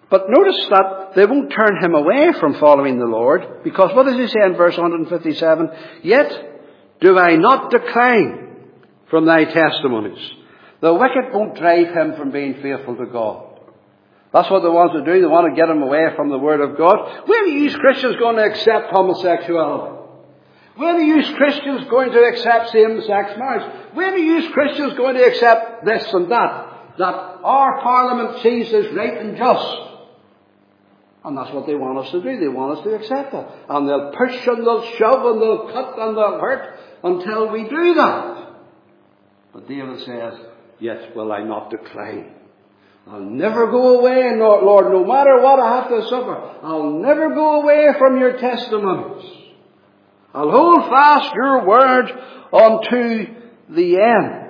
But notice that they won't turn him away from following the Lord, because what does he say in verse 157? Yet do I not decline from thy testimonies. The wicked won't drive him from being faithful to God. That's what they want to do. They want to get him away from the Word of God. When are you Christians going to accept homosexuality? When are you Christians going to accept same-sex marriage? When are you Christians going to accept this and that our Parliament sees as right and just? And that's what they want us to do. They want us to accept it. And they'll push and they'll shove and they'll cut and they'll hurt until we do that. But David says, yet will I not decline. I'll never go away, Lord, no matter what I have to suffer. I'll never go away from your testimonies. I'll hold fast your word unto the end.